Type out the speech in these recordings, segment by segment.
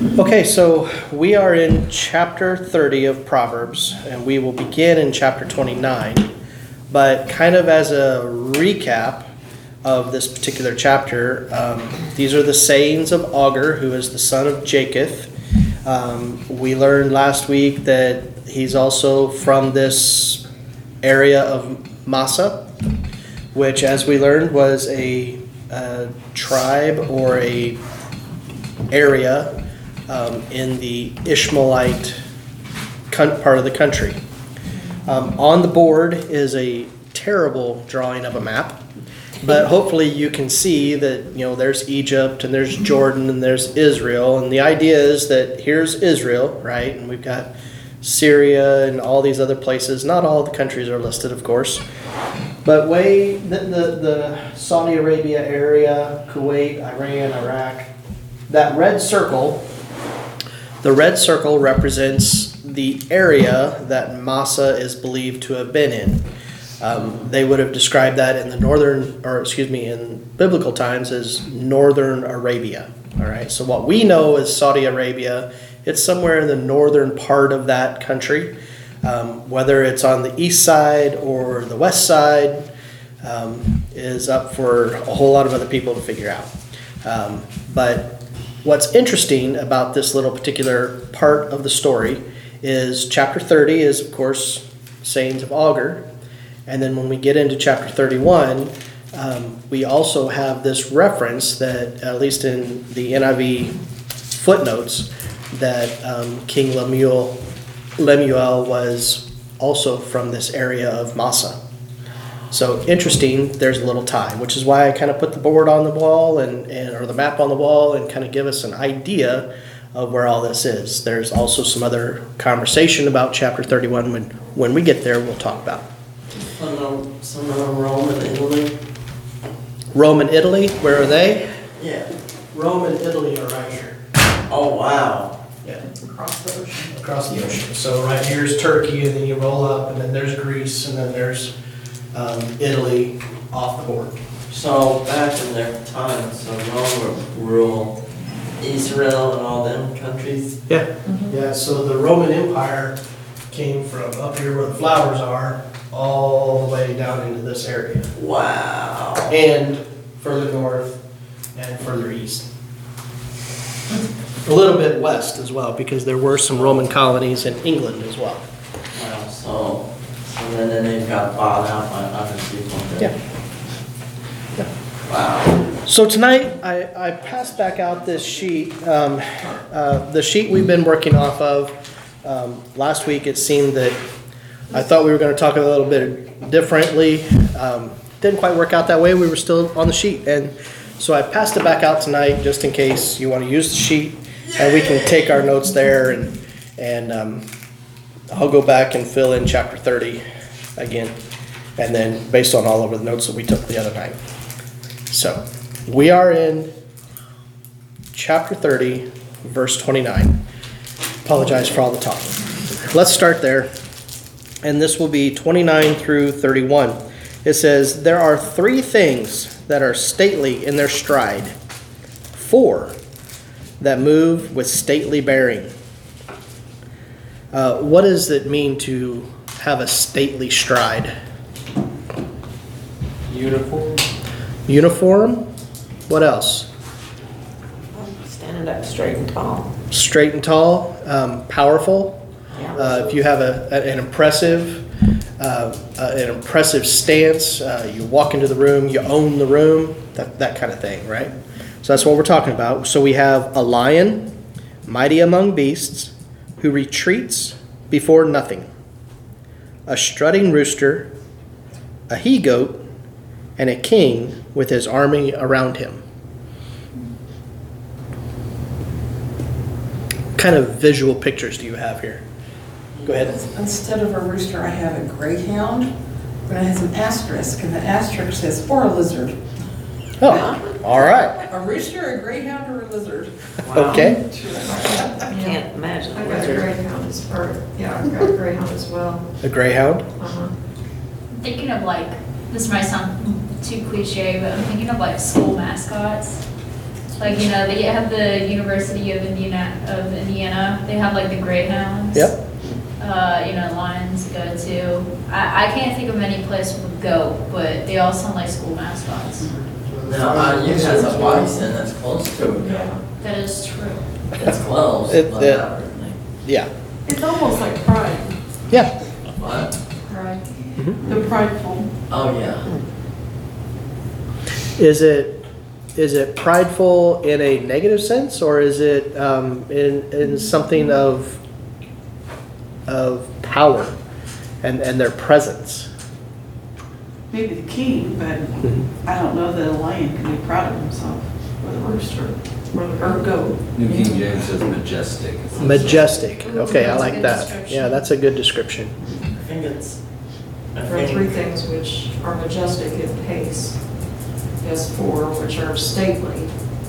Okay, so we are in chapter 30 of Proverbs, and we will begin in chapter 29. But kind of as a recap of this particular chapter, these are the sayings of Agur, who is the son of Jacob. We learned last week that he's also from this area of Massa, which, as we learned, was a tribe or a area in the Ishmaelite part of the country. On the board is a terrible drawing of a map, but hopefully you can see that, there's Egypt and there's Jordan and there's Israel, and the idea is that here's Israel, right? And we've got Syria and all these other places. Not all the countries are listed, of course, but the Saudi Arabia area, Kuwait, Iran, Iraq, that red circle. The red circle represents the area that Massa is believed to have been in. They would have described that in in biblical times as northern Arabia. All right. So what we know as Saudi Arabia, it's somewhere in the northern part of that country, whether it's on the east side or the west side, is up for a whole lot of other people to figure out. But what's interesting about this little particular part of the story is chapter 30 is, of course, sayings of Agur. And then when we get into chapter 31, we also have this reference that, at least in the NIV footnotes, that King Lemuel was also from this area of Massa. So interesting, there's a little tie, which is why I kind of put the board on the wall or the map on the wall and kind of give us an idea of where all this is. There's also some other conversation about chapter 31 when we get there, we'll talk about. Some of them Rome and Italy. Rome and Italy, where are they? Yeah. Rome and Italy are right here. Oh, wow. Yeah. Across the ocean. So right here's Turkey, and then you roll up, and then there's Greece, and then there's Italy off the board. So back in their time, so Rome would rule Israel and all them countries? Yeah. Mm-hmm. Yeah, so the Roman Empire came from up here where the flowers are all the way down into this area. Wow. And further north and further east. A little bit west as well, because there were some Roman colonies in England as well. Wow, so then they got bought out by other people. Yeah. Wow. So tonight I passed back out this sheet, the sheet we've been working off of. Last week it seemed that I thought we were going to talk a little bit differently. Didn't quite work out that way. We were still on the sheet, and so I passed it back out tonight just in case you want to use the sheet, and we can take our notes there, and I'll go back and fill in chapter 30 again, and then based on all of the notes that we took the other night. So we are in chapter 30, verse 29. Apologize for all the talk. Let's start there, and this will be 29 through 31. It says, "There are 3 things that are stately in their stride, 4 that move with stately bearing." What does it mean to have a stately stride? Uniform? What else? Standing up straight and tall. Straight and tall, powerful. Yeah. If you have an impressive stance, you walk into the room, you own the room, that kind of thing, right? So that's what we're talking about. So we have a lion, mighty among beasts, who retreats before nothing, a strutting rooster, a he-goat, and a king with his army around him. What kind of visual pictures do you have here? Go ahead. Instead of a rooster, I have a greyhound, but it has an asterisk, and the asterisk says, or a lizard. Oh, all right. A rooster, a greyhound, or a lizard? Okay. I can't imagine. I've got a greyhound as part. Yeah, I've got a greyhound as well. A greyhound? Thinking of this might sound too cliche, but I'm thinking of school mascots. Like, they have the University of Indiana, they have like the Greyhounds. Yep. Lions go to. I can't think of any place with a goat, but they all sound like school mascots. Now, you has a bison that's close to it. Yeah. That is true. It's close, It- but it- not really. Yeah. It's almost like pride. Yeah. What? Pride. Mhm. The prideful. Oh, yeah. Is it prideful in a negative sense, or is it in something of power and their presence? Maybe the king, but I don't know that a lion can be proud of himself. Or the rooster. Or goat. New King James says majestic. It says- Majestic. Okay, I That's a like good that. description. Yeah, that's a good description. I think it's. There are three things which are majestic in pace. Yes, four which are stately.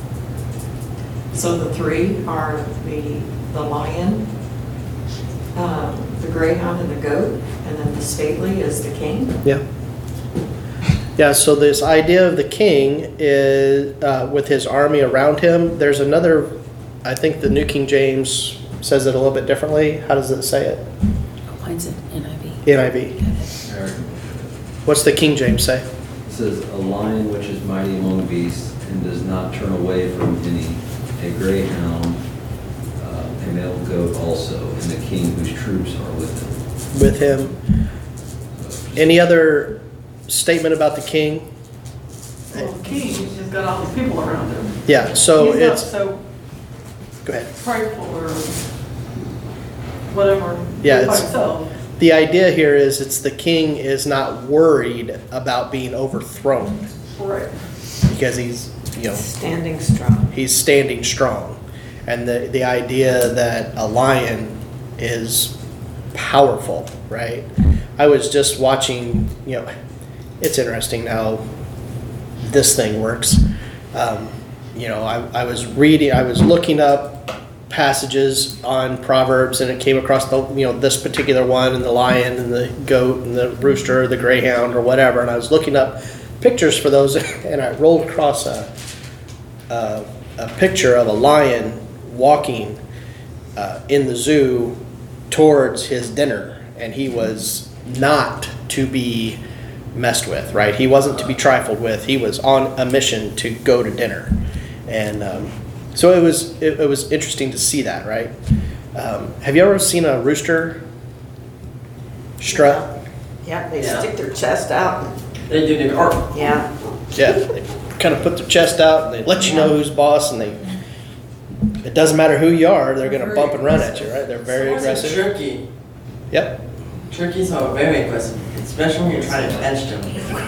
So the three are the lion, the greyhound and the goat, and then the stately is the king. Yeah. Yeah, so this idea of the king is, with his army around him, there's another, I think the New King James says it a little bit differently. How does it say it? Mine's an NIV. NIV. American. What's the King James say? It says, a lion which is mighty among beasts and does not turn away from any, a greyhound, a male goat also, and the king whose troops are with him. With him. Any other statement about the king? Well, the king, he's just got all these people around him. Yeah, so He's not it's, so go ahead. prideful or whatever. Yeah, by it's- himself. The idea here is it's the king is not worried about being overthrown Right. because he's, Standing strong. he's standing strong. And the idea that a lion is powerful, right? I was just watching, it's interesting how this thing works. I was reading, I was looking up passages on Proverbs, and it came across this particular one, and the lion and the goat and the rooster or the greyhound or whatever, and I was looking up pictures for those, and I rolled across a picture of a lion walking in the zoo towards his dinner, and he was not to be messed with, right? He wasn't to be trifled with. He was on a mission to go to dinner, and so it was interesting to see that, right? Have you ever seen a rooster strut? Yeah, they Yeah. stick their chest out. They do the art. Yeah. Yeah, they kind of put their chest out and they let you know who's boss, and it doesn't matter who you are, they're gonna bump and run at you, right? They're very So was a aggressive. turkey. Yep. Turkeys are very aggressive, especially when you're trying to catch them.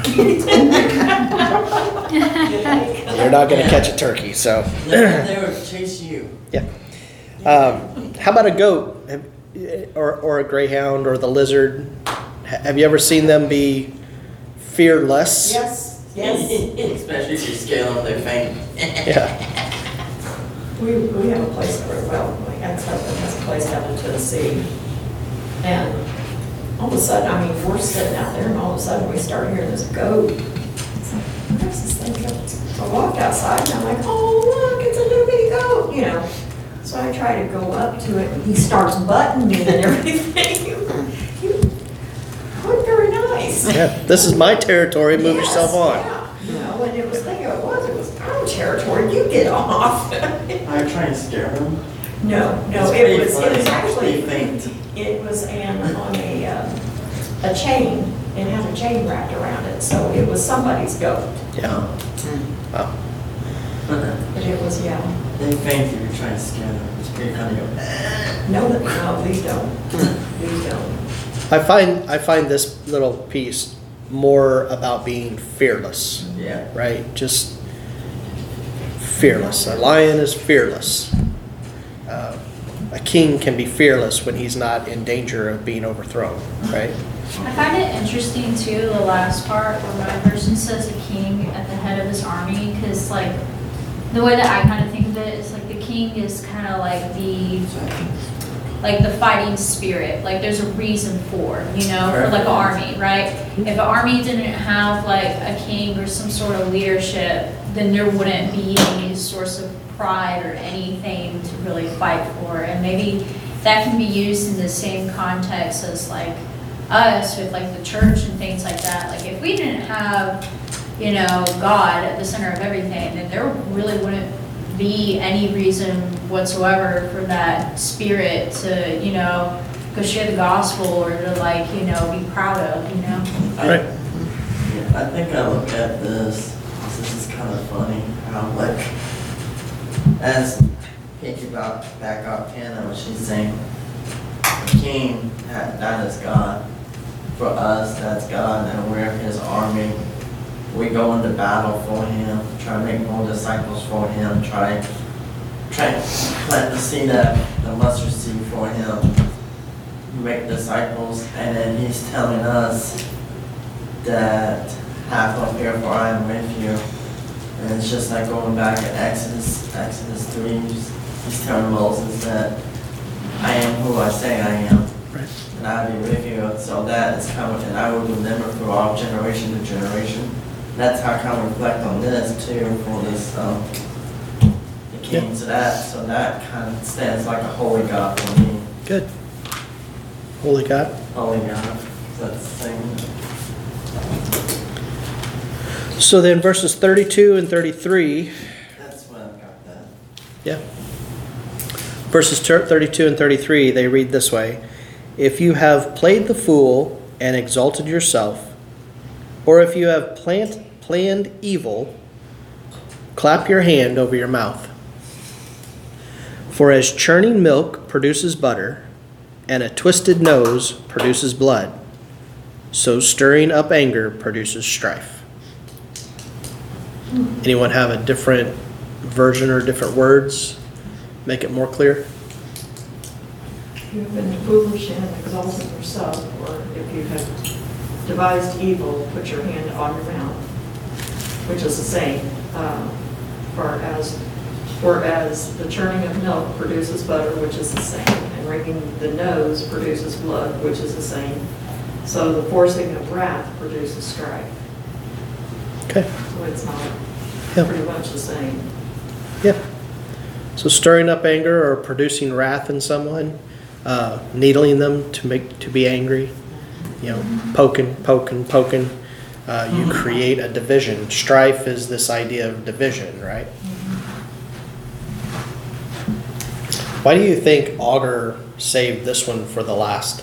You're not gonna catch a turkey, so. They will chase you. Yeah. How about a goat, or a greyhound, or the lizard? Have you ever seen them be fearless? Yes, Especially if you scale them, they faint. Yeah. We have a place my ex-husband has a place down in Tennessee. And all of a sudden, we're sitting out there and all of a sudden we start hearing this goat. It's like, where's this thing going? So I walk outside and I'm like, oh, look, it's a little bitty goat, So I try to go up to it and he starts butting me and everything. You look very nice. Yeah, this is my territory, move Yes, yourself on. Yeah, and it was thinking it was our territory, you get off. Are you trying to scare them? No, It's it pretty was funny. actually, They faint. it was on a chain, it had a chain wrapped around it, so it was somebody's goat. Yeah. Wow. But it was, yeah, They faint if you're trying to scare them. It's pretty funny. no, these don't, these don't. I find this little piece more about being fearless, Yeah. right? Just fearless. A lion is fearless. A king can be fearless when he's not in danger of being overthrown, right? I find it interesting too, the last part where my version says a king at the head of his army, because like the way that I kind of think of it is like the king is kind of like like the fighting spirit, like there's a reason for like an army, right? If an army didn't have like a king or some sort of leadership, then there wouldn't be any source of pride or anything to really fight for. And maybe that can be used in the same context as like us with like the church and things like that. Like if we didn't have, God at the center of everything, then there really wouldn't be any reason whatsoever for that spirit to, go share the gospel or to like, be proud of, Right. I think I look at this is kind of funny, how like, as thinking about back up Hannah, what she's saying, the king, that is God. For us, that's God, and we're his army. We go into battle for him, try to make more disciples for him, try to plant the seed of the mustard seed for him, make disciples, and then he's telling us that have no fear, for I am with you. And it's just like going back in Exodus 3, he's telling Moses that I am who I say I am. Right. And I'll be with you. So that is kind of, and I will remember through all generation to generation. That's how I kind of reflect on this too, for this, the kings of that. So that kind of stands like a holy God for me. Good. Holy God. Holy God. That's the same. So then verses 32 and 33. That's when I got that. Yeah. Verses 32 and 33, they read this way. If you have played the fool and exalted yourself, or if you have planned evil, clap your hand over your mouth. For as churning milk produces butter, and a twisted nose produces blood, so stirring up anger produces strife. Anyone have a different version or different words? Make it more clear? You have been foolish and exalted yourself, or if you have devised evil, put your hand on your mouth, which is the same. Whereas the churning of milk produces butter, which is the same, and wringing the nose produces blood, which is the same. So the forcing of wrath produces strife. Okay. So it's not Yeah. pretty much the same. Yeah. So stirring up anger or producing wrath in someone, needling them to be angry, poking. You create a division. Strife is this idea of division, right? Why do you think Augur saved this one for the last?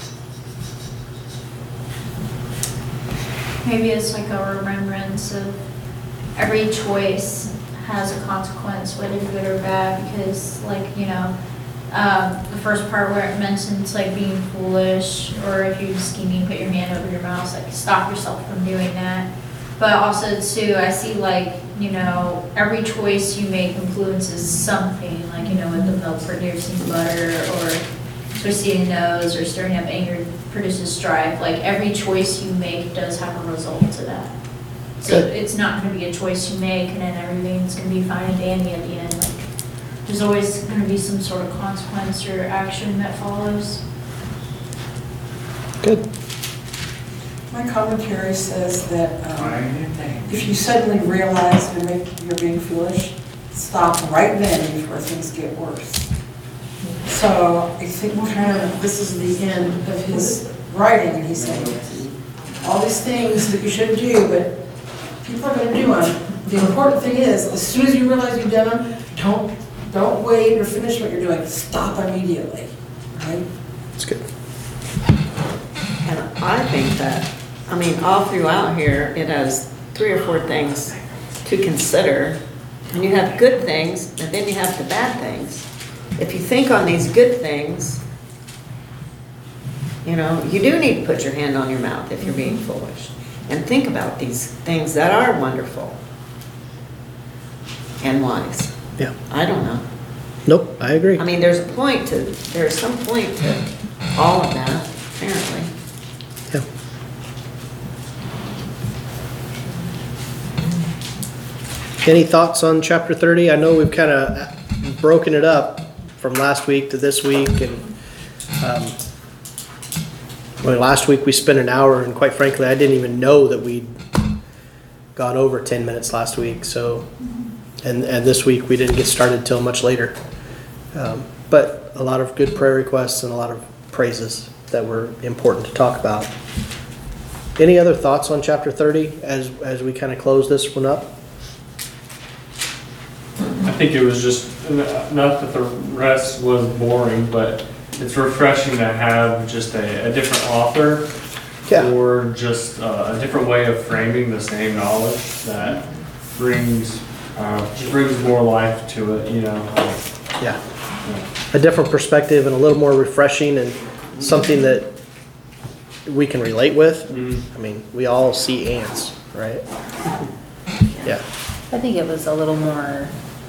Maybe it's like a remembrance of every choice has a consequence, whether good or bad, because the first part where it mentions like being foolish, or if you're scheming, put your hand over your mouth, like stop yourself from doing that. But also too, I see every choice you make influences something, with the milk producing butter, or twisting a nose, or stirring up anger produces strife. Like every choice you make does have a result to that. So Good. it's not going to be a choice you make and then everything's going to be fine and dandy at the end. There's always going to be some sort of consequence or action that follows. Good. My commentary says that if you suddenly realize you're being foolish, stop right then before things get worse. So I think this is the end of his writing, and he's saying all these things that you shouldn't do, but people are going to do them. The important thing is, as soon as you realize you've done them, don't wait or finish what you're doing. Stop immediately, right? That's good. And I think that, all throughout here, it has 3 or 4 things to consider. And you have good things, and then you have the bad things. If you think on these good things, you do need to put your hand on your mouth if you're being foolish. And think about these things that are wonderful and wise. Yeah. I don't know. Nope, I agree. there's some point to all of that, apparently. Yeah. Any thoughts on chapter 30? I know we've kind of broken it up from last week to this week, and Well, last week we spent an hour, and quite frankly, I didn't even know that we'd gone over 10 minutes last week. So, and this week we didn't get started till much later. But a lot of good prayer requests and a lot of praises that were important to talk about. Any other thoughts on chapter 30 as we kind of close this one up? I think it was just, not that the rest was boring, but it's refreshing to have just a different author. Yeah. Or just a different way of framing the same knowledge that brings more life to it, you know. Yeah. A different perspective and a little more refreshing and something that we can relate with. I mean, we all see ants, right? Yeah. I think it was a little more,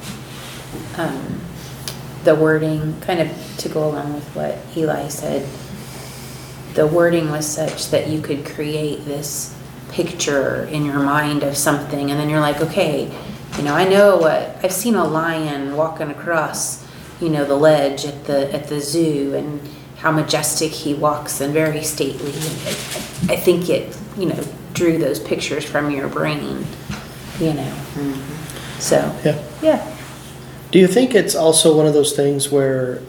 the wording, kind of to go along with what Eli said. The wording was such that you could create this picture in your mind of something, and then you're like, okay, you know, I know what, I've seen a lion walking across, you know, the ledge at the zoo, and how majestic he walks and very stately. I think it, you know, drew those pictures from your brain, you know. So, yeah. Do you think it's also one of those things where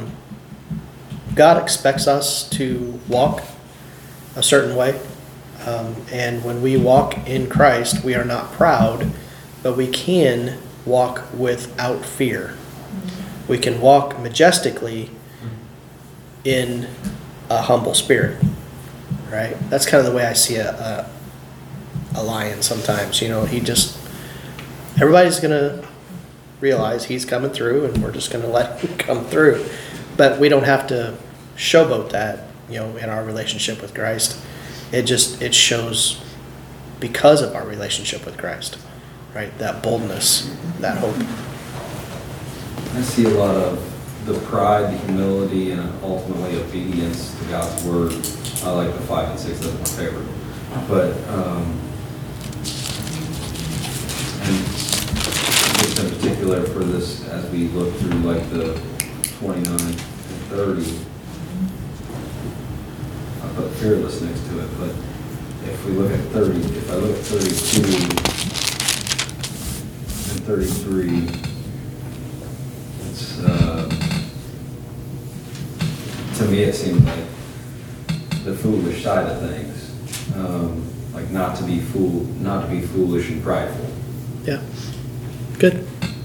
God expects us to walk a certain way? And when we walk in Christ, we are not proud, but we can walk without fear. We can walk majestically in a humble spirit, right? That's kind of the way I see a lion sometimes. You know, everybody's going to realize he's coming through, and we're just going to let him come through. But we don't have to showboat that, you know, in our relationship with Christ. It shows because of our relationship with Christ, right? That boldness, that hope. I see a lot of the pride, the humility, and ultimately obedience to God's word. I like the 5 and 6, that's my favorite. But, and just in particular for this, as we look through like the 29 and 30, I put fearless next to it, but if we look at 30, if I look at 32 and 33, to me, it seems like the foolish side of things, like not to be foolish and prideful. Yeah. Good.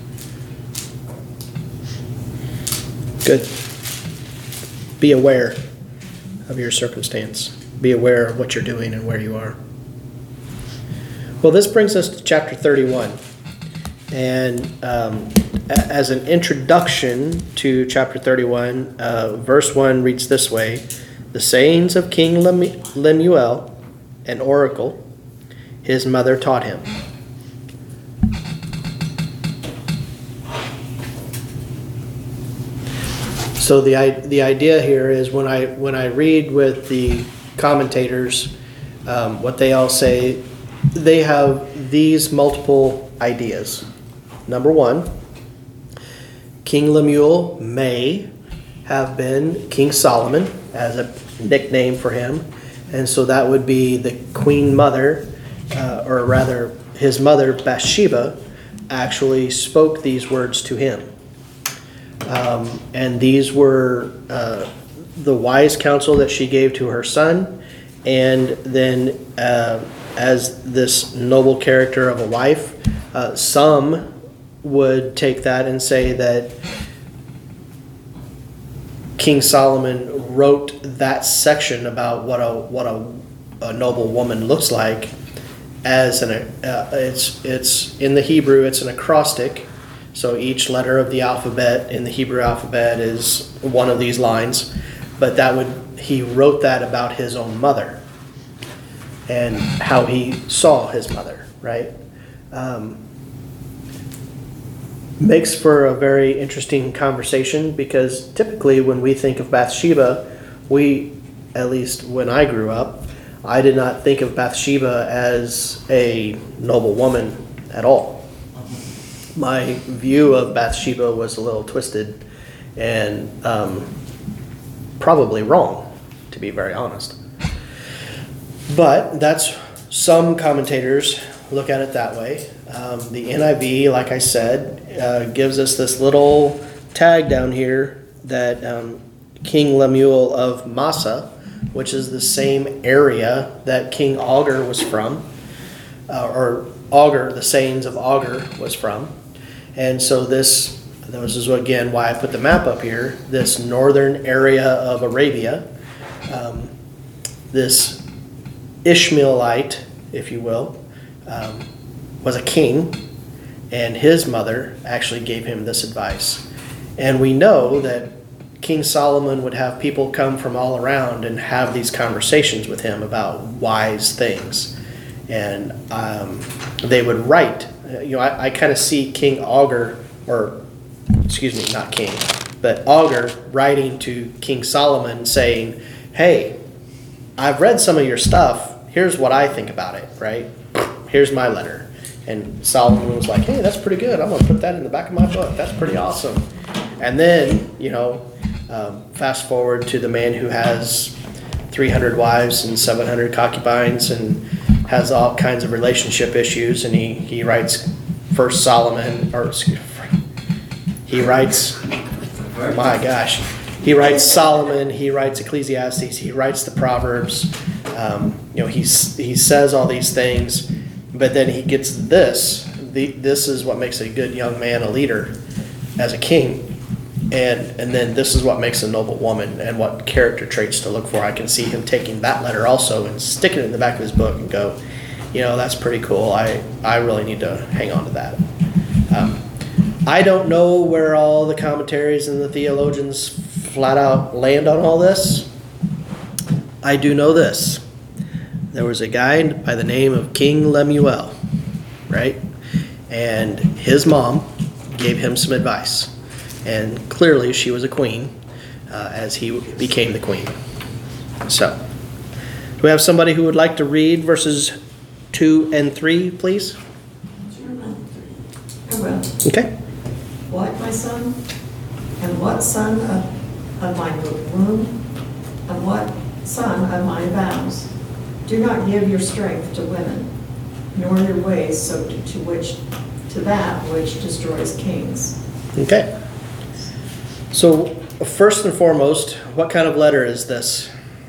Good. Be aware of your circumstance. Be aware of what you're doing and where you are. Well, this brings us to chapter 31. And as an introduction to chapter 31, verse 1 reads this way: the sayings of King Lemuel, an oracle, his mother taught him. So the idea here is when I read with the commentators, what they all say, they have these multiple ideas. Number one, King Lemuel may have been King Solomon as a nickname for him, and so that would be the queen mother, or rather his mother Bathsheba actually spoke these words to him. And these were the wise counsel that she gave to her son, and then as this noble character of a wife, some would take that and say that King Solomon wrote that section about what a noble woman looks like as it's in the Hebrew, it's an acrostic. So each letter of the alphabet in the Hebrew alphabet is one of these lines, but he wrote that about his own mother and how he saw his mother, right? Makes for a very interesting conversation, because typically when we think of Bathsheba, at least when I grew up, I did not think of Bathsheba as a noble woman at all. My view of Bathsheba was a little twisted, and probably wrong, to be very honest. But that's, some commentators look at it that way. The NIV, like I said, gives us this little tag down here that King Lemuel of Massa, which is the same area that King Augur was from, or Augur, the sayings of Augur was from. And so this is again why I put the map up here. This northern area of Arabia, this Ishmaelite, if you will, was a king, and his mother actually gave him this advice. And we know that King Solomon would have people come from all around and have these conversations with him about wise things. And they would write. I kind of see King Augur, or excuse me, not king, but Augur writing to King Solomon saying, hey, I've read some of your stuff. Here's what I think about it, right? Here's my letter. And Solomon was like, hey, that's pretty good. I'm going to put that in the back of my book. That's pretty awesome. And then, fast forward to the man who has 300 wives and 700 concubines and has all kinds of relationship issues. And he writes First Solomon, or he writes, my gosh, he writes Solomon, he writes Ecclesiastes, he writes the Proverbs. He says all these things, but then he gets this. This is what makes a good young man a leader as a king. And then this is what makes a noble woman and what character traits to look for. I can see him taking that letter also and sticking it in the back of his book and go, that's pretty cool. I really need to hang on to that. I don't know where all the commentaries and the theologians flat out land on all this. I do know this. There was a guy by the name of King Lemuel, right? And his mom gave him some advice. And clearly she was a queen as he became the queen. So, do we have somebody who would like to read verses 2 and 3, please? I will. Okay. What, my son? And what son of my womb? And what son of my vows? Do not give your strength to women, nor your ways so to that which destroys kings. Okay. So, first and foremost, what kind of letter is this?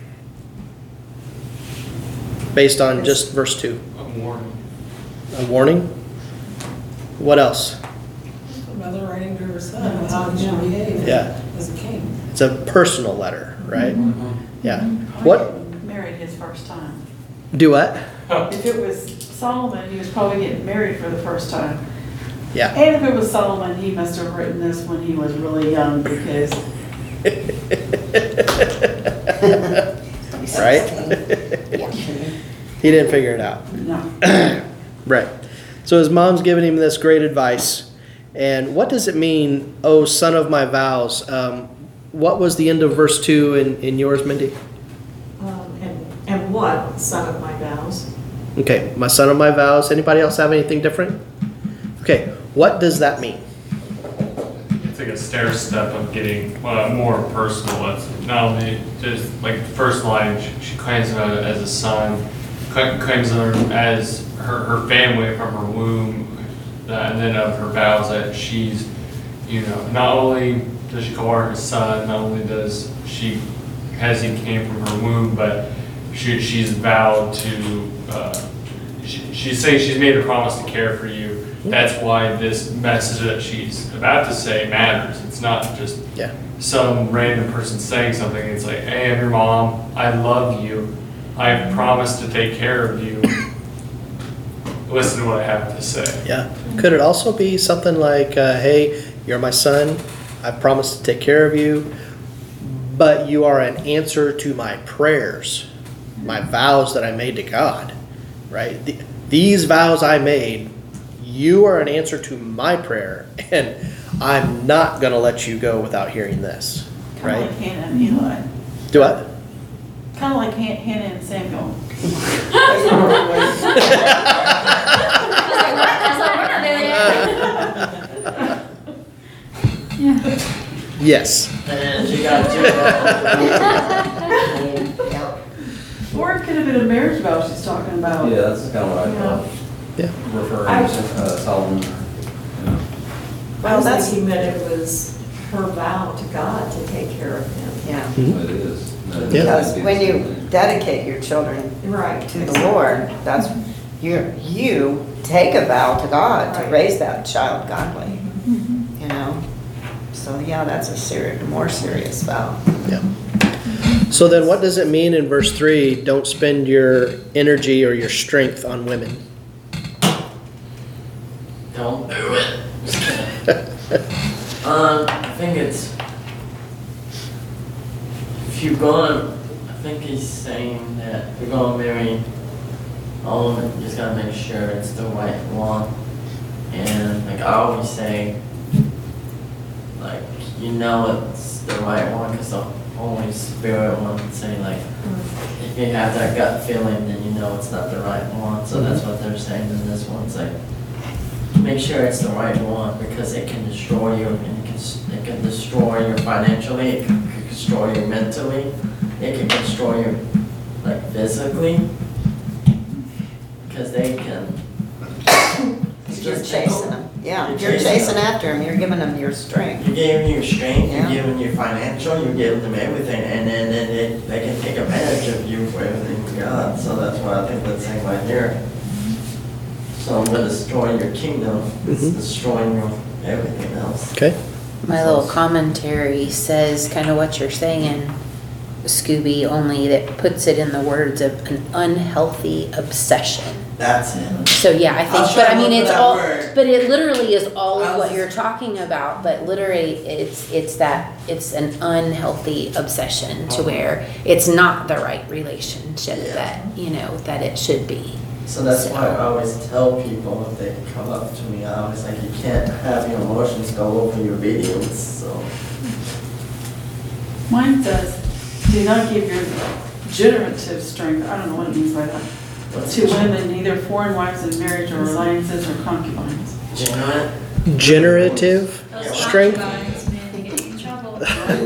Based on just verse 2. A warning. A warning? What else? A mother writing to her son how he should behave Yeah. as a king. It's a personal letter, right? Yeah. Probably What? getting married his first time. Do what? If it was Solomon, he was probably getting married for the first time. Yeah. And if it was Solomon, he must have written this when he was really young because Right? He didn't figure it out. no. Right. So his mom's giving him this great advice. And what does it mean, oh, son of my vows? What was the end of verse 2 in yours, Mindy? And what son of my vows? Okay, my son of my vows. Anybody else have anything different? Okay, what does that mean? It's like a stair step of getting more personal. It's not only just like the first line, she claims him as a son, claims him as her family from her womb, and then of her vows that she's, not only does she call her son, not only does he came from her womb, but she's vowed to, she's saying she's made a promise to care for you. That's why this message that she's about to say matters. It's not just some random person saying something. It's like, hey, I'm your mom. I love you. I've promised to take care of you. Listen to what I have to say. Yeah. Could it also be something like, hey, you're my son. I promised to take care of you, but you are an answer to my prayers, my vows that I made to God, right? These vows I made, you are an answer to my prayer, and I'm not going to let you go without hearing this, Kind right? of like Hannah and Eli. Do what? Kind of like Hannah and Samuel. Yes. And you got Or it could have been a marriage vow she's talking about. Yeah, that's kind of what I thought, Yeah. referring to Solomon. I was thinking that it was her vow to God to take care of him. Yeah, It is. That Yeah. because is when you something. dedicate your children Right. to the Lord, that's, you take a vow to God to Right. raise that child godly, you know? So, yeah, that's a more serious vow. Yeah. So then what does it mean in verse 3, don't spend your energy or your strength on women? Don't do it. I think it's, if you're gonna, I think he's saying that if you're gonna marry all of it, you just gotta make sure it's the right one. And like I always say, like, you know it's the right one because the Holy Spirit wants to say, like, if you have that gut feeling, then you know it's not the right one. So that's what they're saying in this one. It's like, make sure it's the right one because it can destroy you, and it can destroy you financially, it can destroy you mentally, it can destroy you like physically, because they can. You're chasing them, yeah, You're you're chasing chasing them. after them, you're giving them your strength. You're giving you strength, Yeah. you're giving you financial, you're giving them everything, and then they can take advantage of you for everything you got. So that's why I think that's saying right here. So I'm gonna destroy your kingdom, it's destroying your everything else. Okay. My little commentary says kind of what you're saying, Scooby, only that puts it in the words of an unhealthy obsession. That's it. So yeah, I I was think, but I trying to mean, look it's for that all, word. but it literally is all I of was- what you're talking about, but literally it's that, it's an unhealthy obsession to where it's not the right relationship Yeah. that, you know, that it should be. So that's why I always tell people if they come up to me, I always like, you can't have your emotions go over your videos, so. Mine says, do not give your generative strength, I don't know what it means by that, to women, neither foreign wives in marriage or alliances or concubines. Genuine. Generative Those strength? concubines, man, they get you in trouble.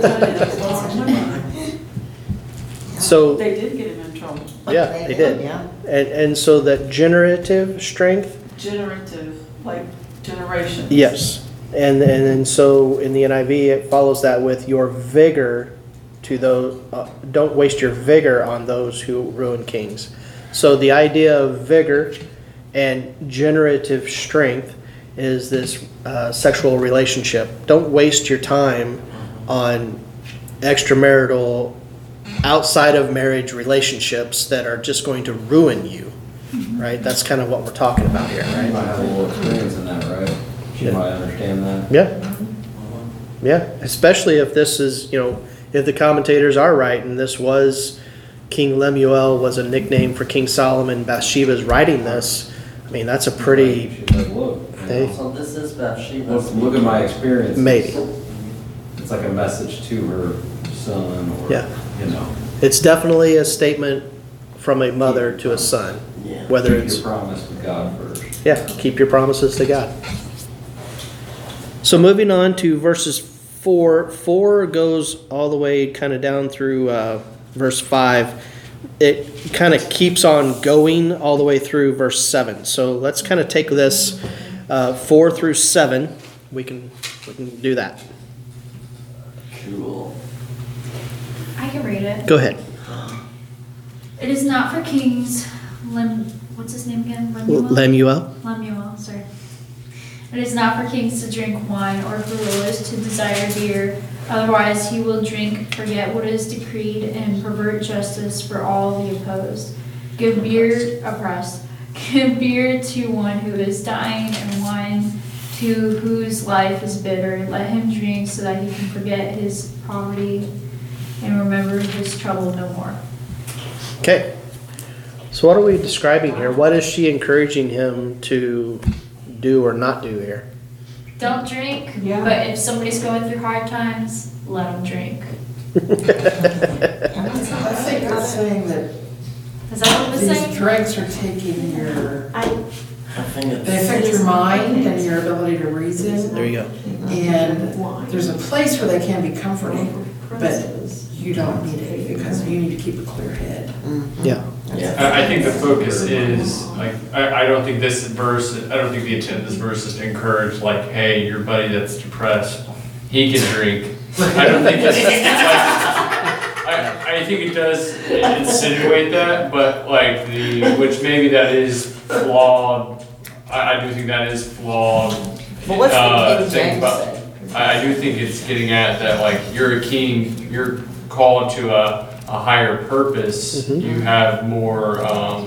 So, They did get him in trouble. yeah, they did. Yeah. And so that generative strength, Generative, like generation. yes. And so in the NIV, it follows that with your vigor to those, don't waste your vigor on those who ruin kings. So the idea of vigor and generative strength is this sexual relationship. Don't waste your time on extramarital, outside of marriage relationships that are just going to ruin you, right? That's kind of what we're talking about here, You right? might have a little experience in that, right? She Yeah. might understand that. Yeah. Yeah, especially if this is, you know, if the commentators are right and this was, King Lemuel was a nickname for King Solomon, Bathsheba's writing this, I mean, that's a pretty, She said, look, you Hey. know, So this is Bathsheba. look at my experience. Maybe. It's like a message to her son or, Yeah. you know. it's definitely a statement from a mother to a son, Yeah. whether Keep it's, your promise with God first. yeah, keep your promises to God. So moving on to verses 4. 4 goes all the way kind of down through verse 5. It kind of keeps on going all the way through verse 7. So let's kind of take this 4 through 7. We can do that. Cool. I can read it. Go ahead. It is not for kings, what's his name again? Lemuel? Lemuel. Lemuel, sorry. It is not for kings to drink wine or for rulers to desire beer. Otherwise, he will drink, forget what is decreed, and pervert justice for all the opposed. Give beer, oppressed. Give beer to one who is dying, and wine to whose life is bitter. Let him drink so that he can forget his poverty and remember his trouble no more. Okay. So what are we describing here? What is she encouraging him to do or not do here? Don't drink, Yeah. but if somebody's going through hard times, let them drink. I think it's saying that Is that what it was these saying? drinks are taking your I think it's. They affect your mind and your ability to reason. There you go. And there's a place where they can be comforting, but you don't need it because you need to keep a clear head. Yeah. I think the focus is, like, I don't think this verse, I don't think the intent of this verse is to encourage, like, hey, your buddy that's depressed, he can drink. I don't think it's, I think it does insinuate that, but like which maybe that is flawed. I do think that is flawed. Well, what's the King thing James about- say? I do think it's getting at that, like, you're a king, you're called to a higher purpose, you have more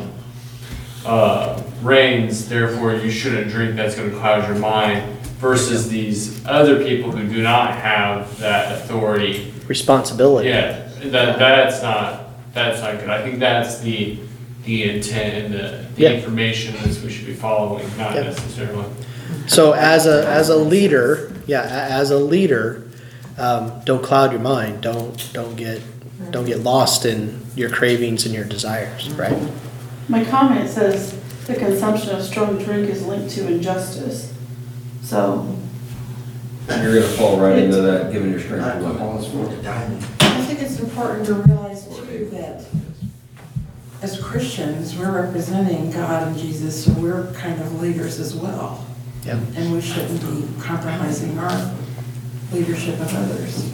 reigns, therefore you shouldn't drink, that's gonna cloud your mind, versus these other people who do not have that authority. Responsibility. Yeah, that's not good. I think that's the intent and the Yeah. information that we should be following, not Yeah. necessarily. So as a leader, don't cloud your mind. Don't get lost in your cravings and your desires, right? My comment says the consumption of strong drink is linked to injustice. So, You're gonna fall right into that, given your strength of women. Alcohol is for the dying. I think it's important to realize too that as Christians, we're representing God and Jesus, so we're kind of leaders as well. Yeah. And we shouldn't be compromising our leadership of others.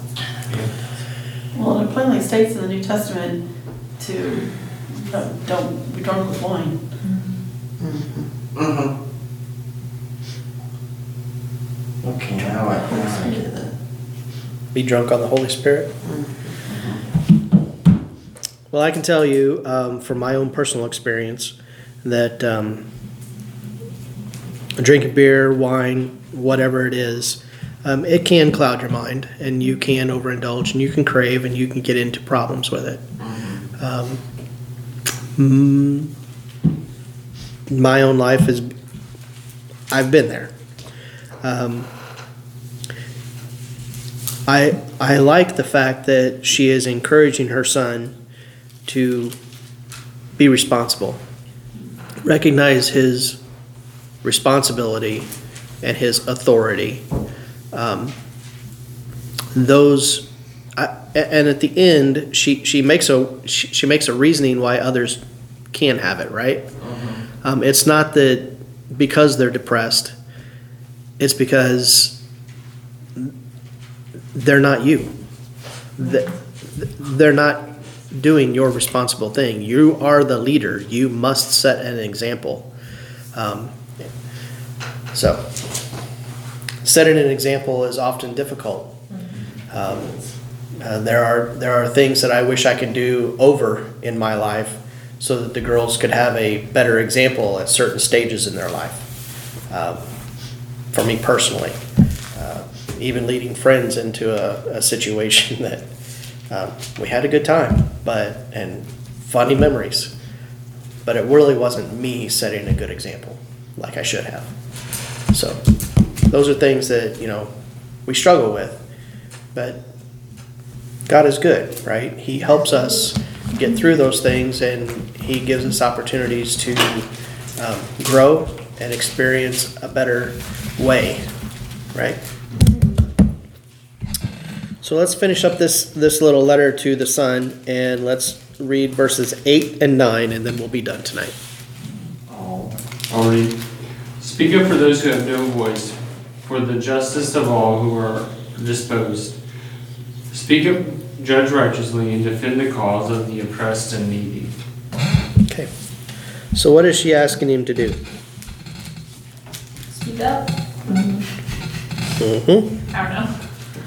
well, it plainly states in the New Testament to don't be drunk with wine. Mm-hmm. Okay, now I get it. Be drunk on the Holy Spirit. Well, I can tell you from my own personal experience that drinking beer, wine, whatever it is, it can cloud your mind, and you can overindulge, and you can crave, and you can get into problems with it. My own life is, I've been there. I like the fact that she is encouraging her son to be responsible, recognize his responsibility and his authority. And at the end, she makes a reasoning why others can have it, right? It's not that because they're depressed, it's because they're not you. They're not doing your responsible thing. You are the leader. You must set an example. So, setting an example is often difficult. There are things that I wish I could do over in my life so that the girls could have a better example at certain stages in their life. For me personally, even leading friends into a situation that we had a good time, and funny memories, but it really wasn't me setting a good example like I should have. So those are things that we struggle with, but God is good, right? He helps us get through those things, and He gives us opportunities to grow and experience a better way, right? So let's finish up this little letter to the son, and let's read verses 8 and 9, and then we'll be done tonight. I'll read. Speak up for those who have no voice, for the justice of all who are disposed. Speak up, judge righteously, and defend the cause of the oppressed and needy. Okay. So what is she asking him to do? Speak up. Mm-hmm. I don't know.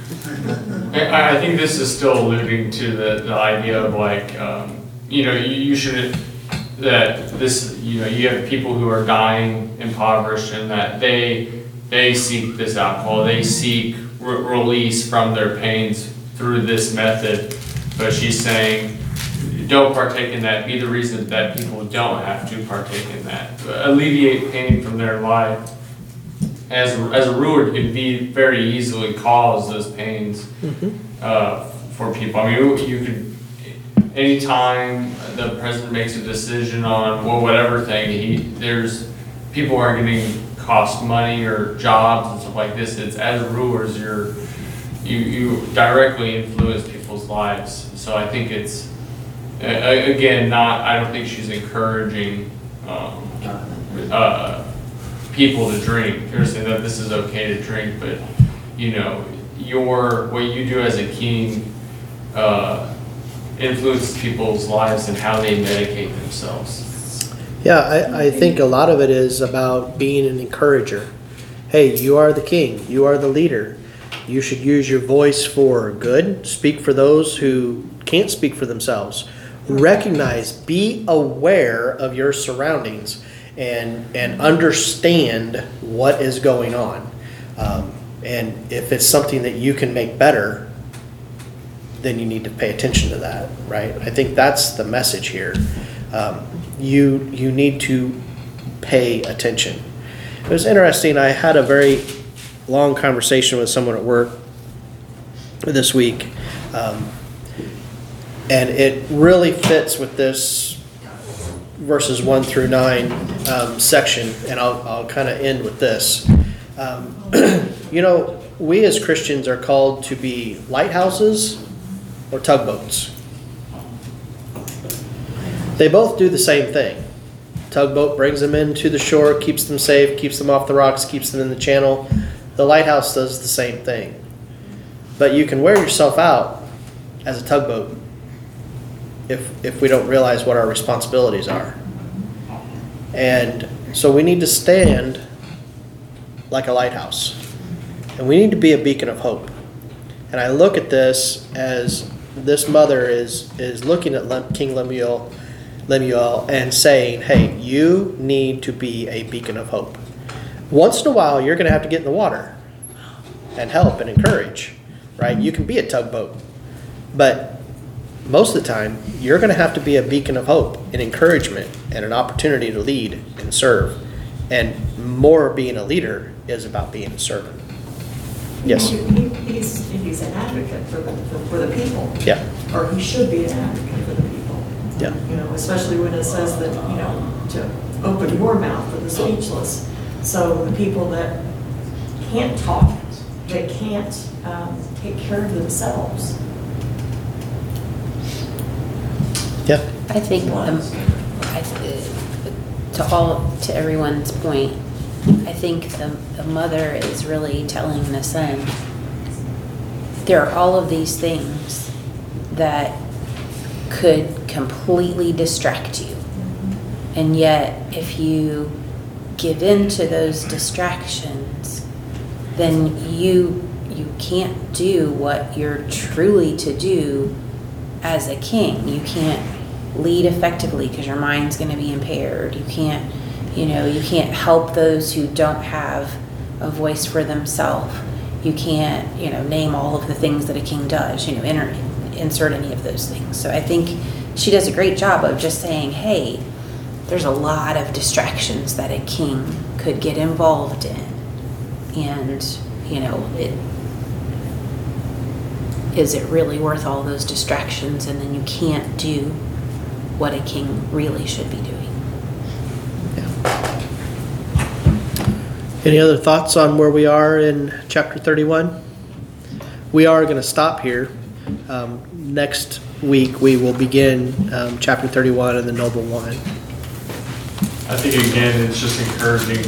I think this is still alluding to the idea of like, you shouldn't, that this, you have people who are dying impoverished, and that they seek this alcohol, they seek release from their pains through this method. But she's saying, don't partake in that, be the reason that people don't have to partake in that. Alleviate pain from their life. As a ruler, can be very easily cause those pains for people. I mean, you could, anytime the president makes a decision on whatever thing, there's people aren't getting cost money or jobs and stuff like this. It's as rulers, you directly influence people's lives. So I think it's, again, I don't think she's encouraging people to drink. They're saying that this is okay to drink, but what you do as a king influences people's lives and how they medicate themselves. Yeah, I think a lot of it is about being an encourager. Hey, you are the king. You are the leader. You should use your voice for good. Speak for those who can't speak for themselves. Recognize, be aware of your surroundings and understand what is going on. And if it's something that you can make better, then you need to pay attention to that, right? I think that's the message here. You need to pay attention. It was interesting. I had a very long conversation with someone at work this week, and it really fits with this verses 1 through 9 section, and I'll kind of end with this. We as Christians are called to be lighthouses or tugboats. They both do the same thing. Tugboat brings them into the shore, keeps them safe, keeps them off the rocks, keeps them in the channel. The lighthouse does the same thing. But you can wear yourself out as a tugboat if we don't realize what our responsibilities are. And so we need to stand like a lighthouse. And we need to be a beacon of hope. And I look at this as this mother is looking at King Lemuel and saying, hey, you need to be a beacon of hope. Once in a while, you're going to have to get in the water and help and encourage, right? You can be a tugboat. But most of the time, you're going to have to be a beacon of hope and encouragement and an opportunity to lead and serve. And more being a leader is about being a servant. Yes? He's an advocate for the people. Yeah. Or he should be an advocate for the people. Yeah. Especially when it says that, to open your mouth for the speechless. So the people that can't talk, that can't take care of themselves. Yeah. I think to everyone's point, I think the mother is really telling the son, there are all of these things that could completely distract you. And yet, if you give in to those distractions, then you can't do what you're truly to do as a king. You can't lead effectively because your mind's going to be impaired. You can't help those who don't have a voice for themselves. You can't, name all of the things that a king does, insert any of those things. So I think she does a great job of just saying, hey, there's a lot of distractions that a king could get involved in. And, is it really worth all those distractions? And then you can't do what a king really should be doing. Any other thoughts on where we are in chapter 31? We are going to stop here. Next week we will begin chapter 31 and the noble woman. I think again, it's just encouraging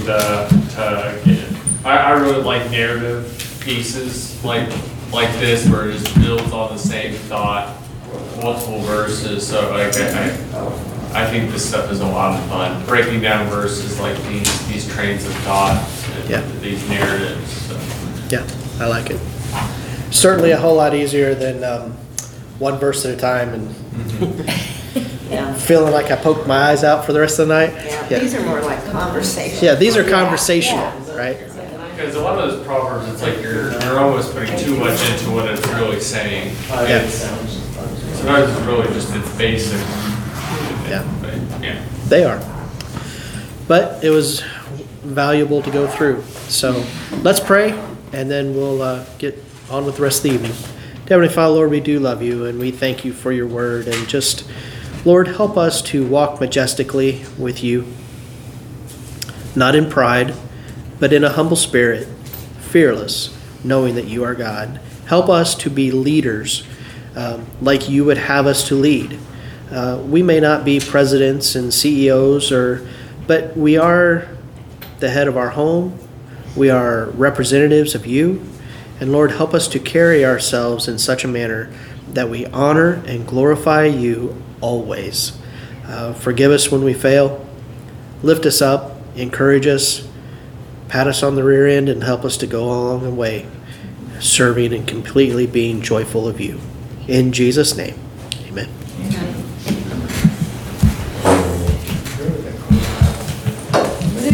I really like narrative pieces like this where it just builds on the same thought, multiple verses. So I think this stuff is a lot of fun. Breaking down verses like these trains of thought, and these narratives. So. Yeah, I like it. Certainly a whole lot easier than one verse at a time and feeling like I poked my eyes out for the rest of the night. Yeah, these are more like conversations. Yeah, these are conversational, right? Because a lot of those proverbs, it's like you're almost putting too much into what it's really saying. Sometimes it's really just it's basic. Yeah. They are. But it was valuable to go through. So let's pray, and then we'll get on with the rest of the evening. Heavenly Father, Lord, we do love you, and we thank you for your word. And just, Lord, help us to walk majestically with you. not in pride, but in a humble spirit, fearless, knowing that you are God. Help us to be leaders like you would have us to lead. We may not be presidents and CEOs, but we are the head of our home. We are representatives of you. And Lord, help us to carry ourselves in such a manner that we honor and glorify you always. Forgive us when we fail. Lift us up, encourage us, pat us on the rear end, and help us to go along the way, serving and completely being joyful of you. In Jesus' name, amen. Amen.